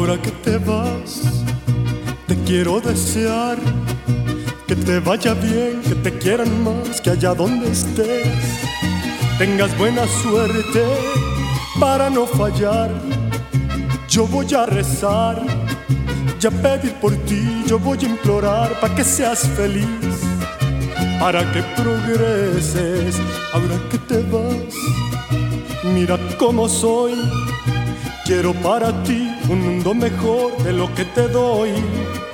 Ahora que te vas, te quiero desear que te vaya bien, que te quieran más, que allá donde estés tengas buena suerte para no fallar. Yo voy a rezar y a pedir por ti, yo voy a implorar para que seas feliz, para que progreses. Ahora que te vas, mira cómo soy. Quiero para ti un mundo mejor de lo que te doy.